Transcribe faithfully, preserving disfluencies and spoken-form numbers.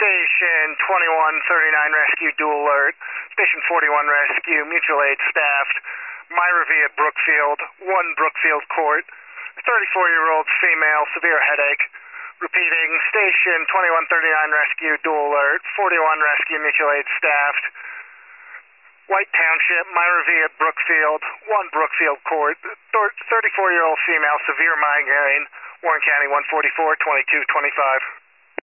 Station twenty-one thirty-nine Rescue Dual Alert. Station forty-one Rescue, mutual aid staffed. Myra via Brookfield, one Brookfield Court. thirty-four-year-old female, severe headache. Repeating, Station twenty-one thirty-nine Rescue Dual Alert. forty-one Rescue, mutual aid staffed. White Township, Myra via Brookfield, one Brookfield Court. thirty-four-year-old female, severe migraine. Warren County one forty-four, twenty-two twenty-five.